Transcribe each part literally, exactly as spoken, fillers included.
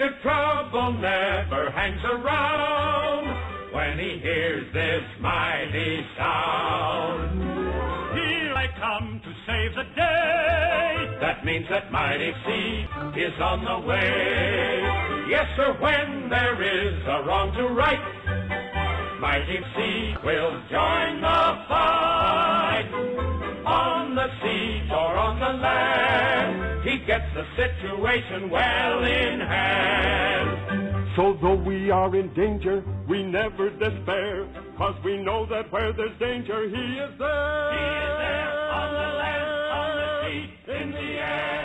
of trouble never hangs around when he hears this mighty sound. Here I come to save the day. That means that Mighty Seek is on the way. Yes, sir, when there is a wrong to right, Mighty Seek will join the fight. On the sea or on the land, he gets the situation well in hand. So though we are in danger, we never despair, 'cause we know that where there's danger, he is there. He is there on the land, on the sea, in the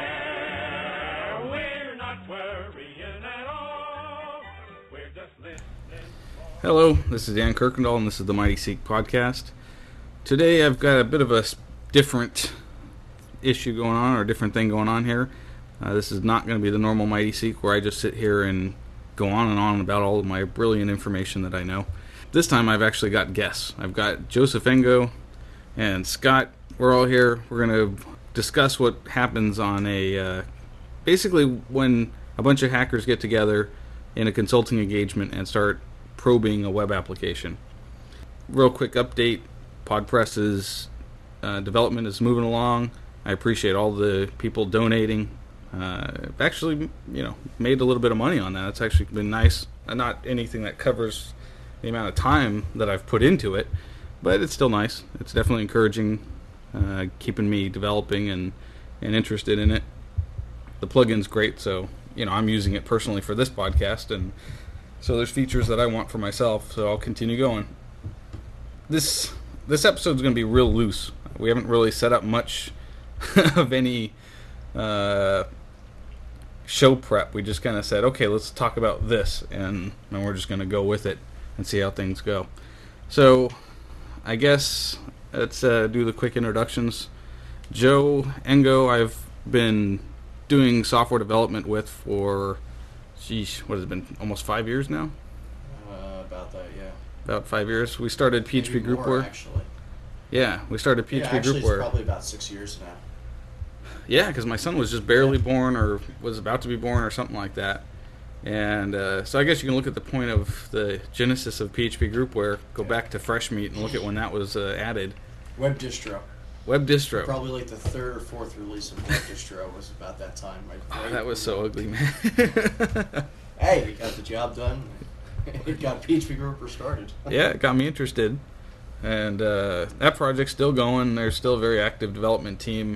air. We're not worrying at all. We're just listening. Hello, this is Dan Kirkendall, and this is the Mighty Seek podcast. Today I've got a bit of a different issue going on, or a different thing going on here. Uh, this is not going to be the normal Mighty Seek where I just sit here and go on and on about all of my brilliant information that I know. This time I've actually got guests. I've got Joseph Engo and Scott. We're all here. We're going to discuss what happens on a, uh, basically when a bunch of hackers get together in a consulting engagement and start probing a web application. Real quick update, PodPress's uh, development is moving along. I appreciate all the people donating. Uh, I've actually, you know, made a little bit of money on that. It's actually been nice. Not anything that covers the amount of time that I've put into it, but it's still nice. It's definitely encouraging, uh, keeping me developing and, and interested in it. The plugin's great, so, you know, I'm using it personally for this podcast, and so there's features that I want for myself, so I'll continue going. This this episode's going to be real loose. We haven't really set up much of any uh, show prep. We just kind of said, okay, let's talk about this, and then we're just going to go with it and see how things go. So, I guess let's uh, do the quick introductions. Joe Engo, I've been doing software development with for, geez, what has it been, almost five years now? Uh, about that, yeah. About five years. We started P H P Maybe more, Groupware. actually. Yeah, we started P H P yeah, actually, Groupware. It's probably about six years now. Yeah, because my son was just barely born, or was about to be born, or something like that. And uh, so I guess you can look at the point of the genesis of P H P Groupware, go yeah. back to Freshmeat, and look at when that was uh, added. Web distro. Web distro. Probably like the third or fourth release of Web distro was about that time. Right? Oh, right that was so ugly, man. Hey, we got the job done. It got P H P Groupware started. Yeah, it got me interested. And uh, that project's still going. There's still a very active development team.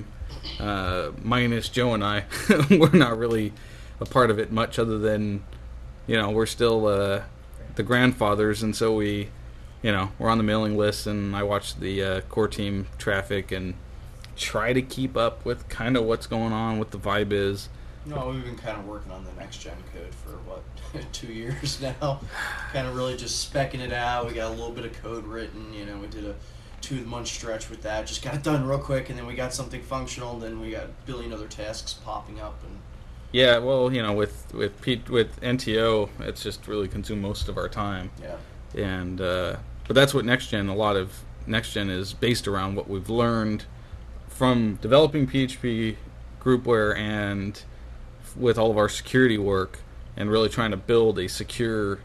Uh, minus Joe and I. We're not really a part of it much, other than, you know, we're still uh, the grandfathers, and so we, you know, we're on the mailing list, and I watch the uh, core team traffic and try to keep up with kind of what's going on, what the vibe is. No, we've been kind of working on the next gen code for, what, two years now. Kind of really just specking it out. We got a little bit of code written, you know, we did a two-month stretch with that. Just got it done real quick, and then we got something functional, and then we got a billion other tasks popping up. And Yeah, well, you know, with with P- with N T O, it's just really consumed most of our time. Yeah. And uh, but that's what NextGen, a lot of NextGen is based around, what we've learned from developing P H P Groupware and with all of our security work, and really trying to build a secure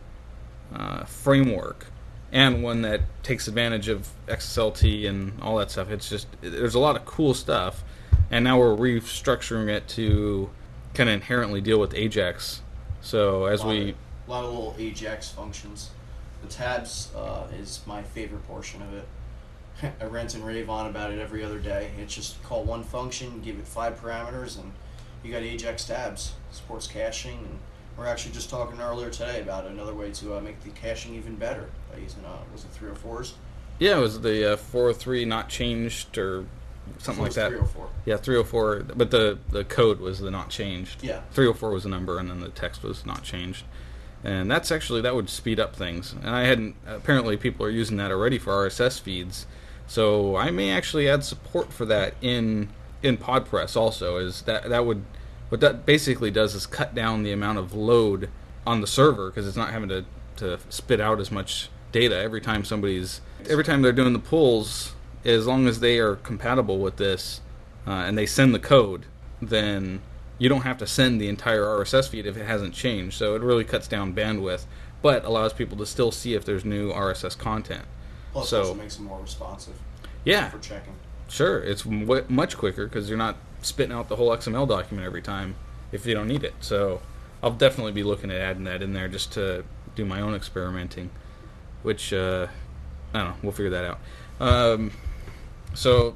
uh, framework, and one that takes advantage of X S L T and all that stuff. It's just, there's a lot of cool stuff, and now we're restructuring it to kind of inherently deal with Ajax. So as a lot we... Of, a lot of little Ajax functions. The tabs uh, is my favorite portion of it. I rant and rave on about it every other day. It's just call one function, give it five parameters, and you got Ajax tabs. Supports caching, and we're actually just talking earlier today about another way to uh, make the caching even better by using, uh, was it three oh fours? Yeah, it was the uh, four oh three not changed, or something like that. three oh four. Yeah, three oh four, but the, the code was the not changed. Yeah. three oh four was the number, and then the text was not changed. And that's actually, that would speed up things. And I hadn't, apparently people are using that already for R S S feeds. So I may actually add support for that in in PodPress also. Is that that would, what that basically does is cut down the amount of load on the server, because it's not having to, to spit out as much data every time somebody's, every time they're doing the pulls. As long as they are compatible with this, uh, and they send the code, then you don't have to send the entire R S S feed if it hasn't changed. So it really cuts down bandwidth, but allows people to still see if there's new R S S content. Plus, so, also makes it more responsive. Yeah. For checking. Sure, it's w- much quicker because you're not spitting out the whole X M L document every time if you don't need it. So I'll definitely be looking at adding that in there just to do my own experimenting, which, uh, I don't know, we'll figure that out. Um, so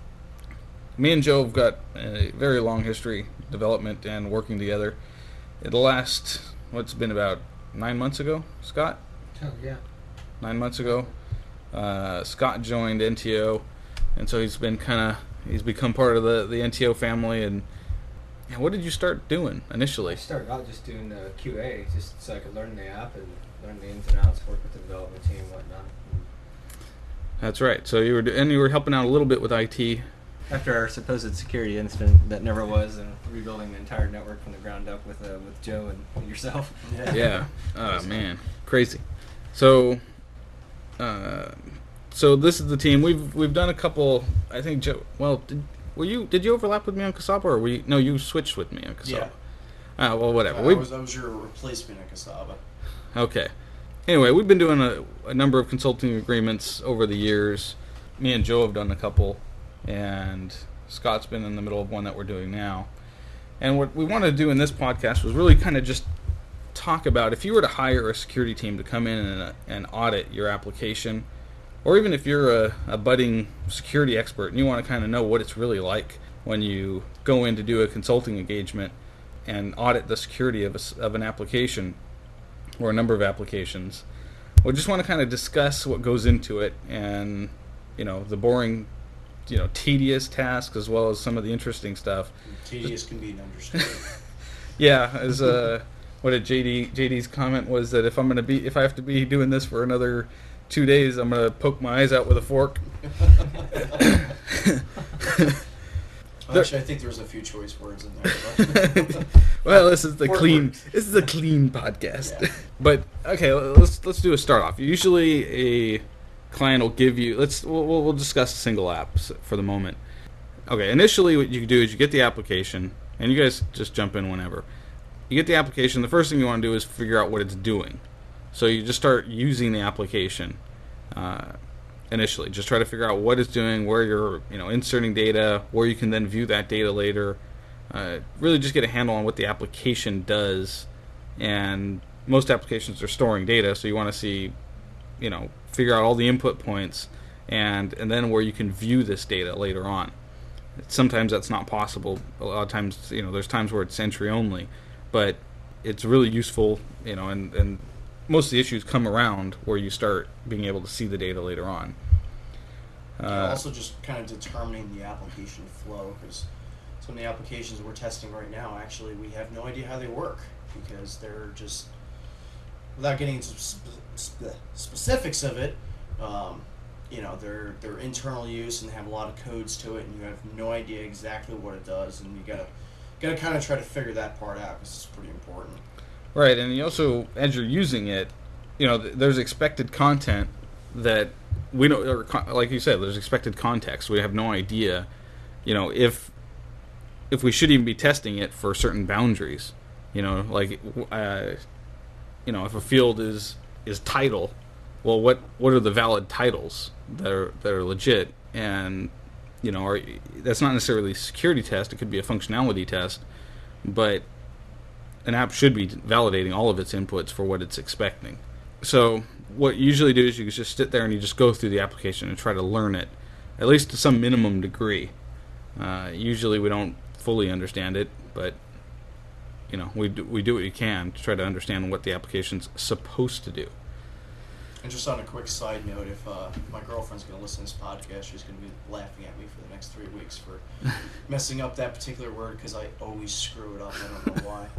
me and Joe have got a very long history, development and working together. In the last, what's been about nine months ago, Scott? Oh, yeah. Nine months ago, uh, Scott joined N T O, and so he's been kind of, he's become part of the, the N T O family. And yeah, what did you start doing initially? I started out just doing the Q A, just so I could learn the app and learn the ins and outs, work with the development team and whatnot. That's right. So you were, and you were helping out a little bit with I T. After our supposed security incident that never was, and rebuilding the entire network from the ground up with uh, with Joe and yourself. Yeah. Yeah. Oh man, crazy. So, uh, so this is the team. We've we've done a couple. I think Joe. Well, did, were you? Did you overlap with me on Kasaba, or were you, no? You switched with me on Kasaba. Yeah. Ah, well, whatever. Uh, we I, was, I was your replacement at Kasaba. Okay. Anyway, we've been doing a, a number of consulting agreements over the years. Me and Joe have done a couple, and Scott's been in the middle of one that we're doing now. And what we wanted to do in this podcast was really kind of just talk about if you were to hire a security team to come in and, and audit your application, or even if you're a, a budding security expert and you want to kind of know what it's really like when you go in to do a consulting engagement and audit the security of, a, of an application or a number of applications. We just want to kind of discuss what goes into it, and you know, the boring, you know, tedious tasks as well as some of the interesting stuff. Tedious can be an understatement. Yeah, as uh, what did J D J D's comment was that if I'm gonna be if I have to be doing this for another two days, I'm gonna poke my eyes out with a fork. Well, actually, I think there's a few choice words in there. But well, this is the Fork clean. works. This is a clean podcast. Yeah. But okay, let's let's do a start off. Usually, a client will give you. Let's we'll, we'll we'll discuss single apps for the moment. Okay, initially, what you do is you get the application, and you guys just jump in whenever. You get the application. The first thing you want to do is figure out what it's doing. So you just start using the application. Uh, Initially, just try to figure out what it's doing, where you're, you know, inserting data, where you can then view that data later. Uh, really, just get a handle on what the application does. And most applications are storing data, so you want to see, you know, figure out all the input points, and and then where you can view this data later on. Sometimes that's not possible. A lot of times, you know, there's times where it's entry only, but it's really useful, you know, and and. Most of the issues come around where you start being able to see the data later on. Uh, also, just kind of determining the application flow, because some of the applications we're testing right now, actually, we have no idea how they work, because they're just, without getting into sp- sp- specifics of it, um, you know, they're they're internal use and they have a lot of codes to it, and you have no idea exactly what it does, and you gotta gotta kind of try to figure that part out, because it's pretty important. Right, and you also, as you're using it, you know, th- there's expected content that we don't, or co- like you said, there's expected context. We have no idea, you know, if if we should even be testing it for certain boundaries. You know, like, uh, you know, if a field is is title, well, what what are the valid titles that are that are legit? And you know, are, that's not necessarily a security test. It could be a functionality test, but an app should be validating all of its inputs for what it's expecting. So what you usually do is you just sit there and you just go through the application and try to learn it, at least to some minimum degree. Uh, usually we don't fully understand it, but you know, we do, we do what we can to try to understand what the application's supposed to do. And just on a quick side note, if uh, my girlfriend's going to listen to this podcast, she's going to be laughing at me for the next three weeks for messing up that particular word, because I always screw it up. I don't know why.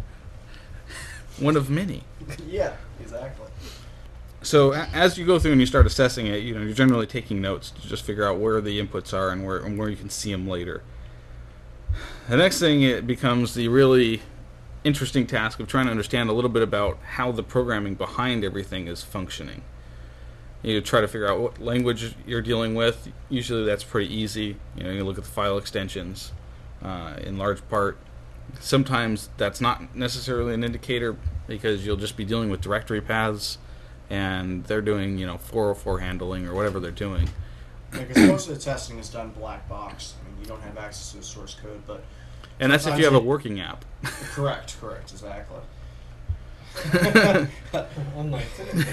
One of many. Yeah, exactly. So a- as you go through and you start assessing it, you know, you're generally taking notes to just figure out where the inputs are and where and where you can see them later. The next thing, it becomes the really interesting task of trying to understand a little bit about how the programming behind everything is functioning. You try to figure out what language you're dealing with. Usually that's pretty easy. You know, you look at the file extensions uh, in large part. sometimes that's not necessarily an indicator because you'll just be dealing with directory paths, and they're doing, you know, four oh four handling or whatever they're doing. Because most of the testing is done black box. I mean, you don't have access to the source code, but And that's if you have a working app. correct, correct, exactly. Unlike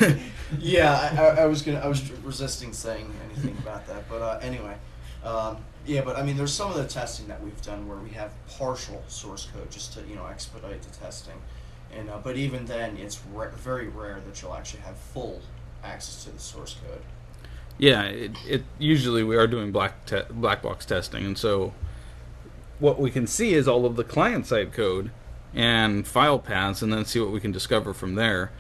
yeah, I, I, I was gonna, I was resisting saying anything about that, but uh, anyway, um, yeah. But I mean, there's some of the testing that we've done where we have partial source code just to, you know, expedite the testing, and uh, but even then, it's ra- very rare that you'll actually have full access to the source code. Yeah, it, it usually we are doing black te- black box testing, and so what we can see is all of the client side code and file paths, and then see what we can discover from there.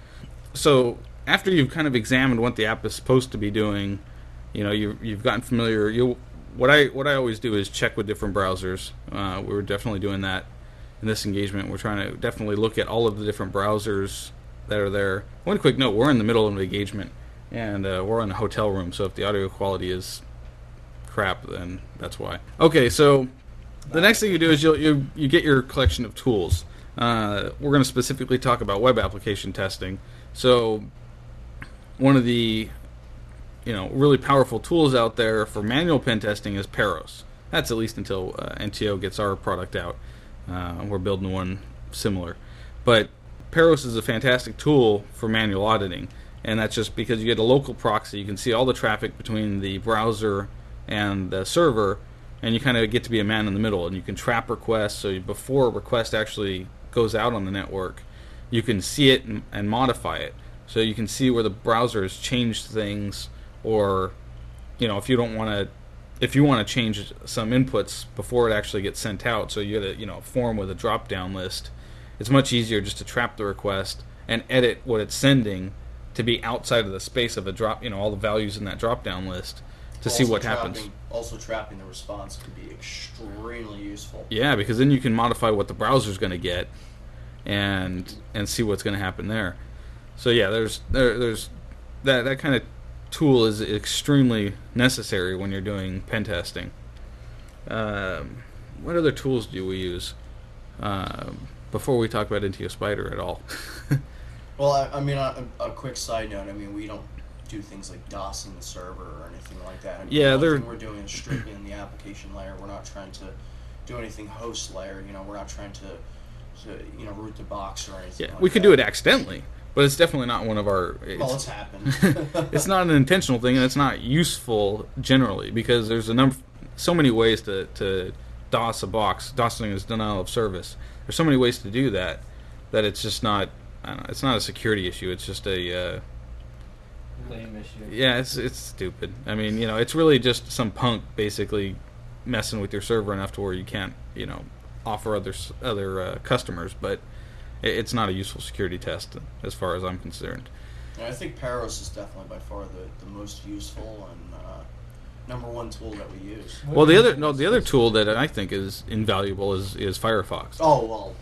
So after you've kind of examined what the app is supposed to be doing, you know, you you've gotten familiar. You what I what I always do is check with different browsers. Uh, we were definitely doing that in this engagement. We're trying to definitely look at all of the different browsers that are there. One quick note: we're in the middle of an engagement, and uh, we're in a hotel room, so if the audio quality is crap, then that's why. Okay, so the next thing you do is you'll, you you get your collection of tools. Uh, we're going to specifically talk about web application testing. So one of the you know really powerful tools out there for manual pen testing is Peros. That's at least until uh, N T O gets our product out. Uh, we're building one similar, but Peros is a fantastic tool for manual auditing. And that's just because you get a local proxy. You can see all the traffic between the browser and the server, and you kind of get to be a man in the middle. And you can trap requests, so before a request actually goes out on the network, you can see it and, and modify it. So you can see where the browser has changed things, or, you know, if you don't want to, if you want to change some inputs before it actually gets sent out, so you get a, you know, form with a drop-down list, it's much easier just to trap the request and edit what it's sending to be outside of the space of a drop, you know, all the values in that drop-down list to Also see what trapping, happens. Also, trapping the response could be extremely useful. Yeah, because then you can modify what the browser's going to get, and and see what's going to happen there. So yeah, there's there there's that that kind of tool is extremely necessary when you're doing pen testing. Um, what other tools do we use? Um, before we talk about N T O Spider at all. Well, I, I mean, a, a quick side note. I mean, we don't do things like DOSing the server or anything like that. I mean, Yeah, the only they're- thing we're doing is strictly in the application layer. We're not trying to do anything host layer. You know, we're not trying to, to you know, root the box or anything. Yeah, like we could that. do it accidentally, but it's definitely not one of our. It's, Well, it's happened. it's not an intentional thing, and it's not useful generally because there's a number, so many ways to to DOS a box. DOSing is denial of service. There's so many ways to do that that it's just not. I don't know, it's not a security issue. It's just a. Uh, lame issue. yeah, it's it's stupid. I mean, you know, it's really just some punk basically messing with your server enough to where you can't, you know, offer other s- other uh, customers, but it, it's not a useful security test as far as I'm concerned. Yeah, I think Peros is definitely by far the, the most useful and uh, number one tool that we use. Well, the other no, the other tool that I think is invaluable is is Firefox. Oh well,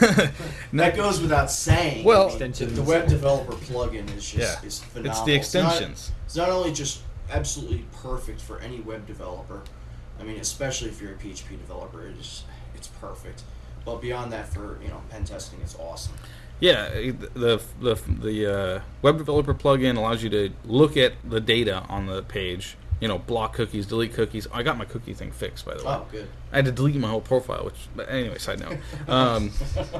that goes without saying. Well- I mean, the, the web developer plugin is just Yeah, is phenomenal. it's the extensions. It's not, it's not only just absolutely perfect for any web developer. I mean, especially if you're a P H P developer, it is it's perfect. But beyond that, for you know, pen testing, it's awesome. Yeah, the the the uh, web developer plugin allows you to look at the data on the page. You know, block cookies, delete cookies. I got my cookie thing fixed, by the way. Oh, good. I had to delete my whole profile, which, but anyway, side note. Um,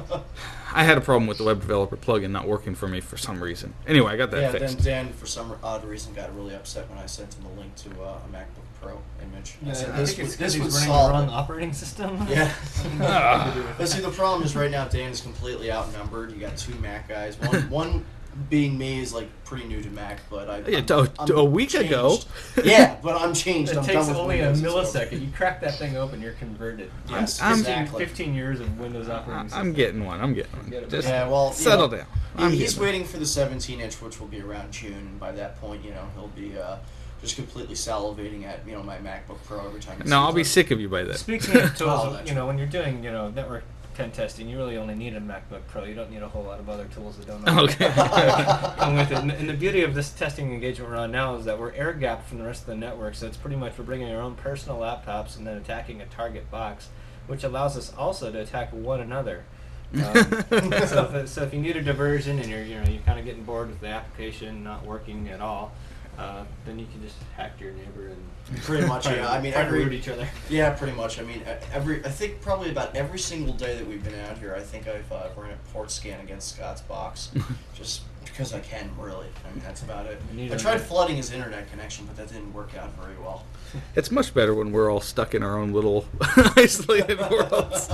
I had a problem with the web developer plugin not working for me for some reason. Anyway, I got that Yeah, fixed. then Dan, for some odd reason, got really upset when I sent him the link to uh, a MacBook Pro image. I Yeah, said, I this think would, it's this because would he's running solve the wrong it. operating system. Yeah. Ah. But see, the problem is right now Dan is completely outnumbered. You got two Mac guys. One, one being me is like pretty new to Mac, but I. Yeah, I'm- to- I'm to a week changed. ago. Yeah, but I'm changed. It I'm takes done with only a Windows, it's over. millisecond. You crack that thing open, you're converted. Yes, I'm- fifteen, exactly. fifteen years of Windows operating system. I'm getting one. I'm getting one. Get it. Just Yeah, well, you settle know, down. He- I'm he's getting waiting for the seventeen inch, which will be around June, and by that point, you know, he'll be uh, just completely salivating at you know my MacBook Pro every time. he one. No, I'll sees be it. sick of you by then. Speaking of Oh, tools, that's you know, when you're doing, you know, network pen testing, you really only need a MacBook Pro. You don't need a whole lot of other tools that don't know. Okay. Come with it. And, and the beauty of this testing engagement we're on now is that we're air gapped from the rest of the network. So it's pretty much we're bringing our own personal laptops and then attacking a target box which allows us also to attack one another. Um, so, if it, so if you need a diversion and you're you know you're kind of getting bored with the application not working at all, uh, then you can just hack your neighbor and Pretty much, try yeah. to- I mean, try to every- root each other. Yeah, pretty much. I mean, e- every I think probably about every single day that we've been out here, I think I've uh, run a port scan against Scott's box, just because I can, really. I mean, that's about it. You need I a- tried flooding his internet connection, but that didn't work out very well. It's much better when we're all stuck in our own little isolated worlds.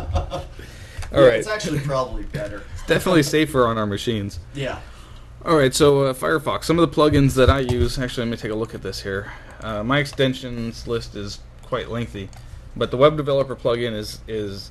All Yeah, right. It's actually probably better. Definitely safer on our machines. Yeah. All right, so uh, Firefox. Some of the plugins that I use. Actually, let me take a look at this here. Uh, my extensions list is quite lengthy, but the Web Developer plugin is is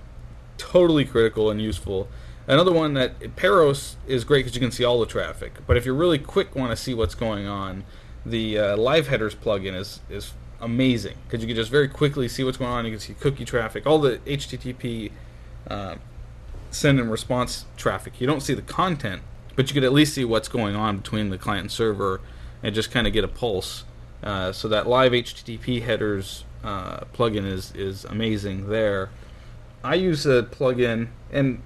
totally critical and useful. Another one that Peros is great because you can see all the traffic. But if you're really quick, want to see what's going on, the uh, Live Headers plugin is is amazing because you can just very quickly see what's going on. You can see cookie traffic, all the H T T P uh, send and response traffic. You don't see the content, but you could at least see what's going on between the client and server and just kind of get a pulse. Uh, so that live H T T P headers uh, plugin is, is amazing there. I use a plugin, and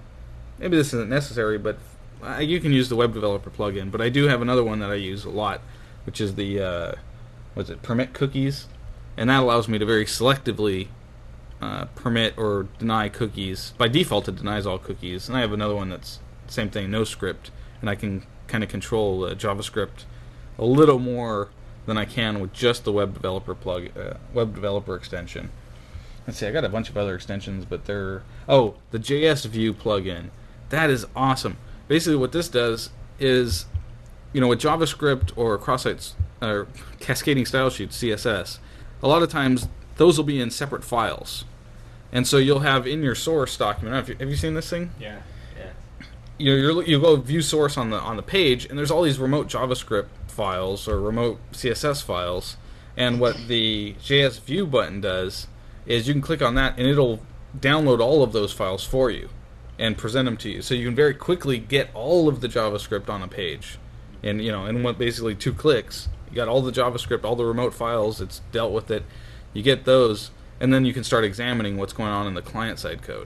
maybe this isn't necessary, but uh, you can use the Web Developer plugin, but I do have another one that I use a lot, which is the, uh, what's it, permit cookies. And that allows me to very selectively uh, permit or deny cookies. By default, it denies all cookies. And I have another one that's same thing, no script, and I can kind of control uh, JavaScript a little more than I can with just the Web Developer plug, uh, Web Developer extension. Let's see, I got a bunch of other extensions, but they're oh, the J S View plugin. That is awesome. Basically, what this does is, you know, with JavaScript or cross-site or cascading style sheets, C S S, a lot of times those will be in separate files, and so you'll have in your source document. Have you, have you seen this thing? Yeah, yeah. You know, you're, you go view source on the on the page, and there's all these remote JavaScript files or remote C S S files. And what the J S View button does is you can click on that, and it'll download all of those files for you and present them to you. So you can very quickly get all of the JavaScript on a page, and you know, in what basically two clicks, you got all the JavaScript, all the remote files. It's dealt with it. You get those, and then you can start examining what's going on in the client-side code.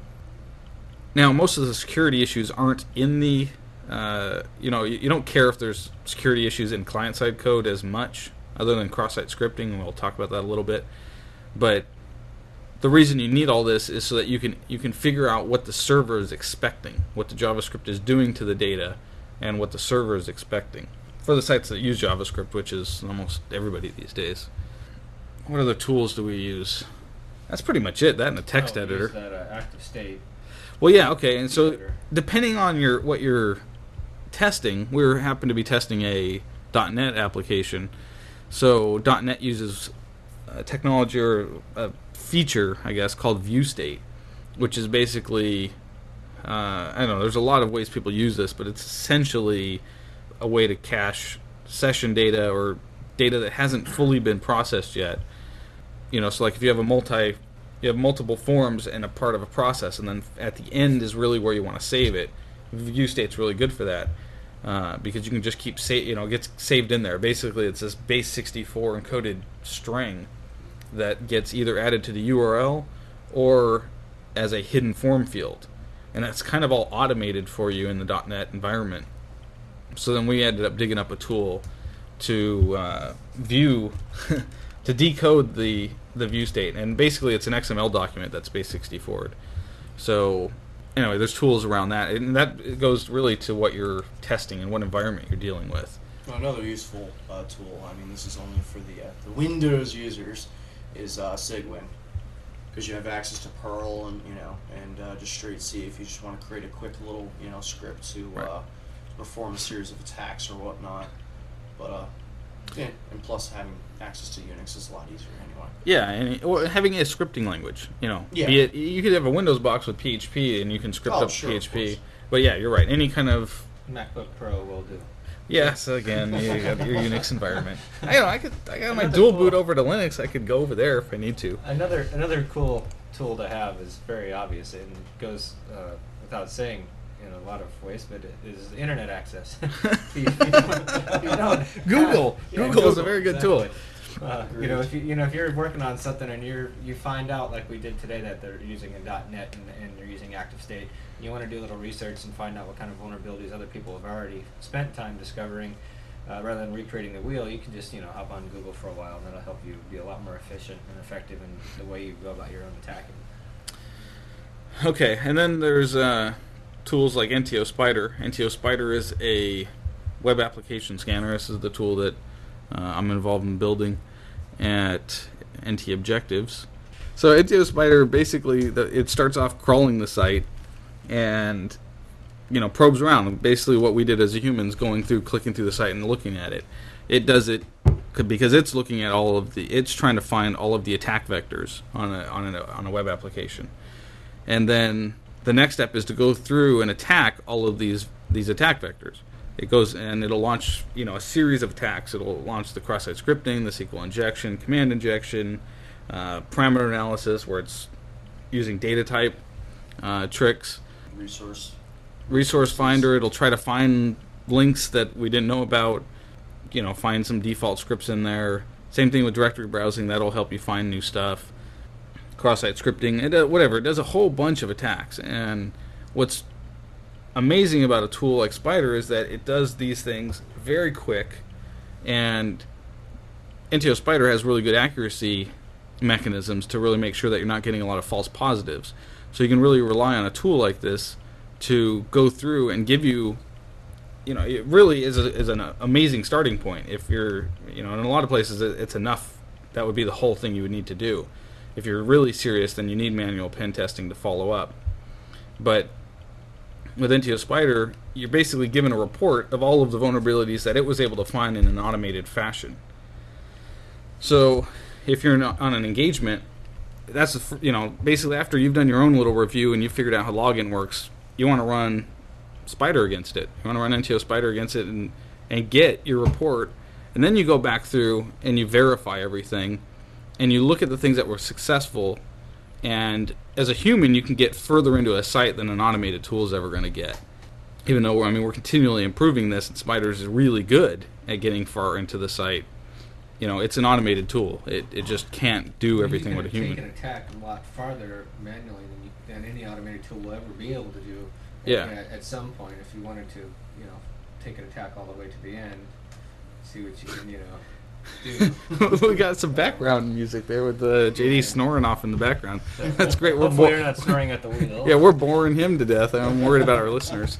Now, most of the security issues aren't in the, uh, you know, you, you don't care if there's security issues in client-side code as much, other than cross-site scripting, and we'll talk about that a little bit. But the reason you need all this is so that you can you can figure out what the server is expecting, what the JavaScript is doing to the data, and what the server is expecting. For the sites that use JavaScript, which is almost everybody these days. What other tools do we use? That's pretty much it. That and a text Oh, we editor. use that uh, active state. Well, yeah, okay. And so, Editor. depending on your what you're testing, we happen to be testing a .NET application. So, .NET uses a technology or a feature, I guess, called ViewState, which is basically, uh, I don't know, there's a lot of ways people use this, but it's essentially a way to cache session data or data that hasn't fully been processed yet. You know, so like if you have a multi, you have multiple forms and a part of a process, and then at the end is really where you want to save it. ViewState's really good for that uh, because you can just keep sa- you know, it gets saved in there. Basically, it's this base sixty-four encoded string that gets either added to the U R L or as a hidden form field, and that's kind of all automated for you in the .NET environment. So then we ended up digging up a tool to uh, view, to decode the the view state, and basically it's an X M L document that's base sixty-four'd. So anyway, there's tools around that, and that goes really to what you're testing and what environment you're dealing with. Well, another useful uh, tool, I mean, this is only for the, uh, the Windows users, is uh, Cygwin, because you have access to Perl and, you know, and uh, just straight C if you just want to create a quick little, you know, script to Right. uh, perform a series of attacks or whatnot. But uh, yeah, and plus having access to Unix is a lot easier anyway. Yeah, and or having a scripting language, you know, Yeah. be it you could have a Windows box with P H P and you can script Oh, up sure, of P H P. course. But yeah, you're right. Any kind of MacBook Pro will do. yes, again, you got your Unix environment. I know I could I got my Another dual tool. boot over to Linux. I could go over there if I need to. Another another cool tool to have is very obvious and goes uh, without saying in a lot of ways, but it is internet access. If you- if you don't- if you don't Google. have- yeah, Google is a very good tool. Uh, you know, if you you know if you're working on something and you're you find out like we did today that they're using a .NET and, and they're using ActiveState, you want to do a little research and find out what kind of vulnerabilities other people have already spent time discovering, uh, rather than recreating the wheel. You can just you know hop on Google for a while, and that'll help you be a lot more efficient and effective in the way you go about your own attacking. Okay, and then there's uh, tools like N T O Spider. N T O Spider is a web application scanner. This is the tool that uh, I'm involved in building at N T Objectives. So N T O Spider basically the, it starts off crawling the site and you know probes around. Basically, what we did as humans, going through, clicking through the site and looking at it. It does it because it's looking at all of the. It's trying to find all of the attack vectors on a on a on a web application, and then the next step is to go through and attack all of these these attack vectors. It goes and it'll launch, you know, a series of attacks. It'll launch the cross-site scripting, the S Q L injection, command injection, uh, parameter analysis, where it's using data type uh, tricks. Resource. Resource finder. It'll try to find links that we didn't know about. You know, find some default scripts in there. Same thing with directory browsing. That'll help you find new stuff. Cross-site scripting. It, uh, whatever. It does a whole bunch of attacks. And what's amazing about a tool like Spider is that it does these things very quick, and N T O Spider has really good accuracy mechanisms to really make sure that you're not getting a lot of false positives. So you can really rely on a tool like this to go through and give you, you know, it really is, a, is an amazing starting point. If you're, you know, in a lot of places it's enough. That would be the whole thing you would need to do. If you're really serious, then you need manual pen testing to follow up. But with N T O Spider, you're basically given a report of all of the vulnerabilities that it was able to find in an automated fashion. So, if you're on an engagement, that's a, you know basically after you've done your own little review and you've figured out how login works, you want to run Spider against it. You want to run N T O Spider against it and and get your report, and then you go back through and you verify everything, and you look at the things that were successful. And as a human, you can get further into a site than an automated tool is ever going to get. Even though, I mean, we're continually improving this, and Spider is really good at getting far into the site. You know, it's an automated tool. It it just can't do everything with a human. You can take an attack a lot farther manually than, you, than any automated tool will ever be able to do. Yeah. At, at some point, if you wanted to, you know, take an attack all the way to the end, see what you can, you know. We got some background music there with uh, J D snoring off in the background. That's great. We're Hopefully bo- you're not snoring at the wheel. Yeah, we're boring him to death. I'm worried about our listeners.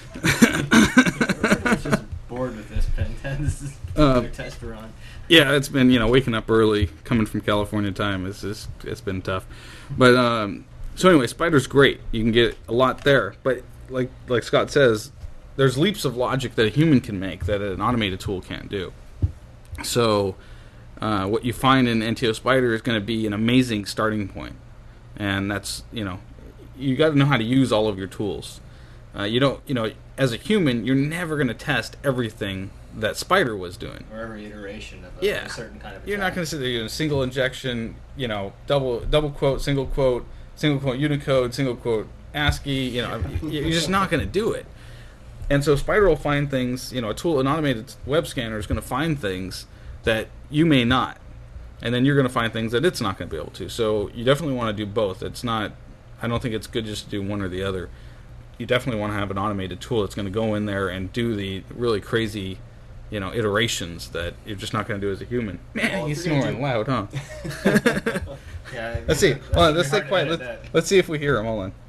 We're just bored with this pen ten. This is Uh, another test we're on. Yeah, it's been, you know, waking up early, coming from California time. It's just, it's been tough. But um, so anyway, Spider's great. You can get a lot there. But like like Scott says, there's leaps of logic that a human can make that an automated tool can't do. So uh, what you find in N T O Spider is going to be an amazing starting point. And that's, you know, you got to know how to use all of your tools. Uh, you don't, you know, as a human, you're never going to test everything that Spider was doing. Or every iteration of a, Yeah. a certain kind of attack. You're not going to sit there, you know, single injection, you know, double double quote, single quote, single quote Unicode, single quote ASCII, you know, you're just not going to do it. And so Spider will find things, you know, a tool, an automated web scanner is going to find things that you may not. And then you're going to find things that it's not going to be able to. So you definitely want to do both. It's not, I don't think it's good just to do one or the other. You definitely want to have an automated tool that's going to go in there and do the really crazy, you know, iterations that you're just not going to do as a human. Man, Well, he's if you're snoring gonna loud, huh? Yeah, Let's see. that- Hold on, that let's should stay be quiet. hard to Let's, edit let's see if we hear him. Hold on.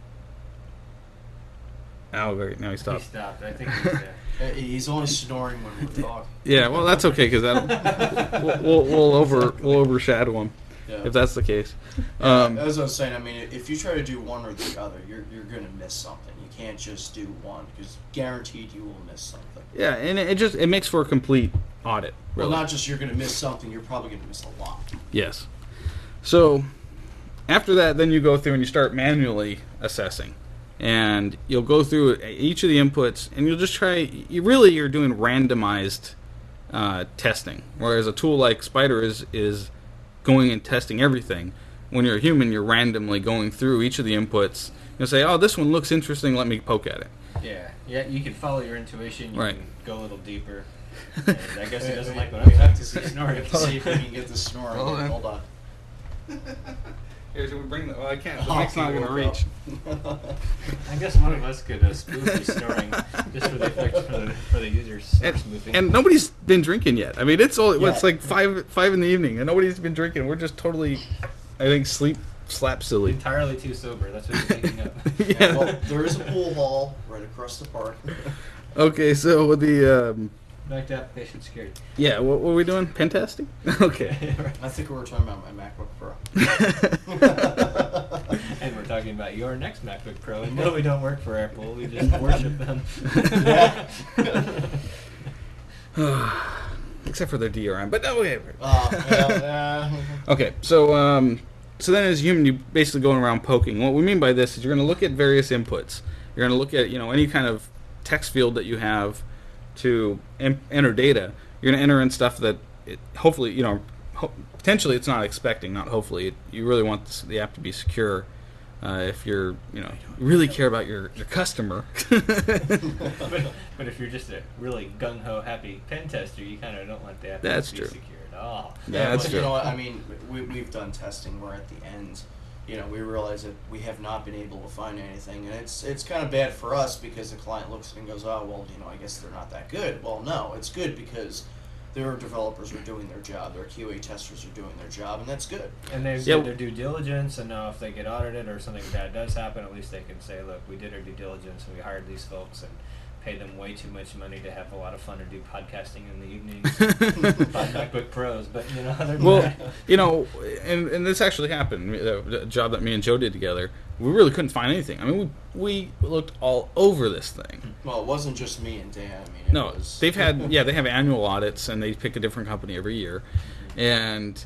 Oh, great. Now he that. He stopped. stopped. I think he's there. Uh, He's only snoring when we talk. Yeah, well, that's okay because that'll we'll, we'll, we'll over we'll overshadow him Yeah. if that's the case. Yeah, Um, as I was saying, I mean, if you try to do one or the other, you're you're gonna miss something. You can't just do one because guaranteed you will miss something. yeah, and it just it makes for a complete audit. Really. Well, not just you're gonna miss something, you're probably gonna miss a lot. Yes. So after that, then you go through and you start manually assessing. And you'll go through each of the inputs, and you'll just try. You really you're doing randomized uh, testing, whereas a tool like Spider is is going and testing everything. When you're a human, you're randomly going through each of the inputs. You'll say, "Oh, this one looks interesting. Let me poke at it." Yeah, yeah. You can follow your intuition. You Right. can go a little deeper. And I guess he doesn't like when We I'm have to talking. see, snoring. see if we can get the snoring. Hold on. Hold on. Here, should we bring the? Well, I can't. The Oh, mic's not he going to woke reach. up. I guess one of us could uh, spoof the snoring just for the effect for the, for the users And, spoofing. and nobody's been drinking yet. I mean, it's all. Yeah. It's like five five in the evening, and nobody's been drinking. We're just totally, I think, sleep slap silly. entirely too sober. That's what you're thinking of. Yeah. Well, there is a pool hall right across the park. Okay, so with the um, Back to application security. yeah, what were we doing? Pen testing? Okay. I think we were talking about my MacBook Pro. And we're talking about your next MacBook Pro. And no, we don't work for Apple. We just worship them. Except for their D R M, but okay. Uh, yeah, uh, Okay, so um, so then as a human, you basically going around poking. What we mean by this is you're going to look at various inputs. You're going to look at you know any kind of text field that you have to em- enter data. You're going to enter in stuff that it, hopefully you know ho- potentially it's not expecting, not hopefully. It, you really want this, the app to be secure. Uh, if you're you know you really care about your, your customer. but, but if you're just a really gung-ho happy pen tester, you kind of don't want the app That's to be true. secure at all. Yeah, yeah, that's but true. you know what? I mean, we, we've done testing where at the end, you know, we realize that we have not been able to find anything, and it's it's kind of bad for us because the client looks and goes, oh, well, you know, I guess they're not that good. Well, no, it's good because their developers are doing their job, their Q A testers are doing their job, and that's good. And they've Yeah. did their due diligence, and now if they get audited or something bad does happen, at least they can say, look, we did our due diligence, and we hired these folks, and pay them way too much money to have a lot of fun and do podcasting in the evenings, buy MacBook Pros, but, you know, other than Well, that, you know, and, and this actually happened. A job that me and Joe did together. We really couldn't find anything. I mean, we we looked all over this thing. Well, it wasn't just me and Dan. I mean, it No, was. they've had yeah, they have annual audits, and they pick a different company every year. And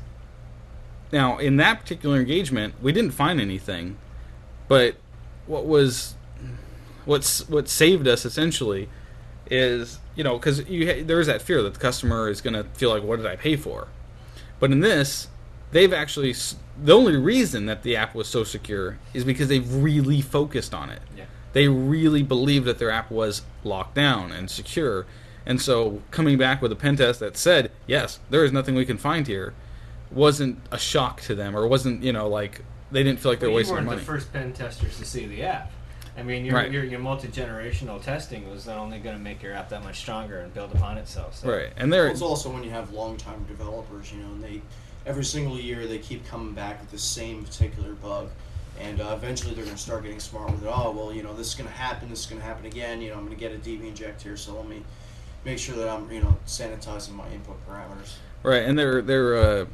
now, in that particular engagement, we didn't find anything. But what was what's what saved us essentially is you know because you ha- there is that fear that the customer is going to feel like, what did I pay for? But in this, they've actually s- the only reason that the app was so secure is because they've really focused on it. yeah. They really believed that their app was locked down and secure. And so coming back with a pen test that said, yes, there is nothing we can find here, wasn't a shock to them, or wasn't, you know, like, they didn't feel like they Well, were you wasting weren't money. the first pen testers to see the app. I mean, your Right. your, your multi-generational testing was not only going to make your app that much stronger and build upon itself. So. Right. And they're, Well, it's also when you have long-time developers, you know, and they every single year they keep coming back with the same particular bug, and uh, eventually they're going to start getting smart with it. Oh, well, you know, this is going to happen. This is going to happen again. You know, I'm going to get a D B inject here, so let me make sure that I'm, you know, sanitizing my input parameters. right, and they're, they're, uh,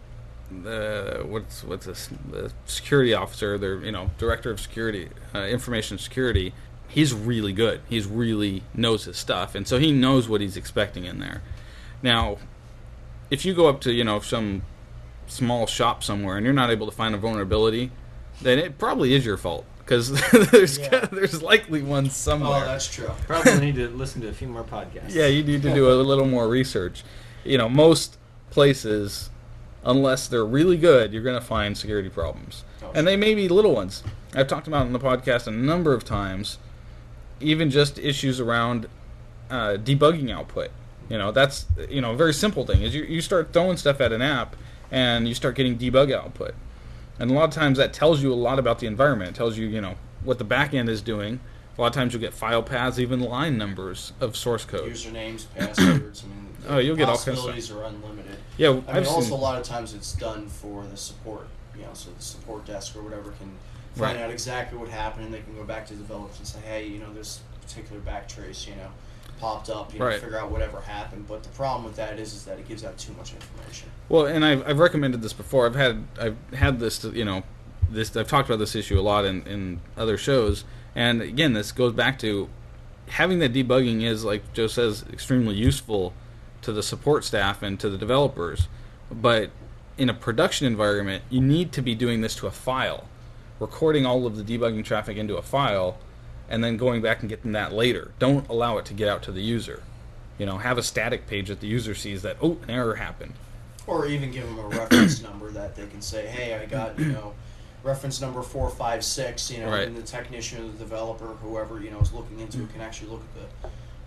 the, what's, what's this, the security officer, their, you know, director of security, uh, information security, he's really good. He's really knows his stuff, and so he knows what he's expecting in there. Now, if you go up to, you know, some small shop somewhere and you're not able to find a vulnerability, then it probably is your fault, because there's Yeah. there's likely one Oh, somewhere. that's true. Probably need to listen to a few more podcasts. Yeah, you need to do a little more research. You know, most places, unless they're really good, you're going to find security problems. Oh, And they may be little ones. I've talked about in the podcast a number of times, even just issues around uh, debugging output. You know, that's, you know, a very simple thing is you, you start throwing stuff at an app and you start getting debug output. And a lot of times that tells you a lot about the environment. It tells you, you know, what the back end is doing. A lot of times you'll get file paths, even line numbers of source code. Usernames, passwords. I mean, Oh, you'll get all kinds of possibilities are unlimited. Yeah, I mean, I've also seen. a lot of times it's done for the support, you know, so the support desk or whatever can find Right. out exactly what happened, and they can go back to developers and say, hey, you know, this particular backtrace, you know, popped up, you know, Right. figure out whatever happened. But the problem with that is, is that it gives out too much information. Well, and I've, I've recommended this before. I've had I've had this, you know, this I've talked about this issue a lot in, in other shows. And again, this goes back to having that debugging is, like Joe says, extremely useful to the support staff and to the developers. But in a production environment, you need to be doing this to a file, recording all of the debugging traffic into a file, and then going back and getting that later. Don't allow it to get out to the user. You know, have a static page that the user sees that, oh, an error happened. Or even give them a reference number that they can say, hey, I got, you know, reference number four five six, you know, Right. and the technician or the developer, whoever, you know, is looking into it can actually look at the,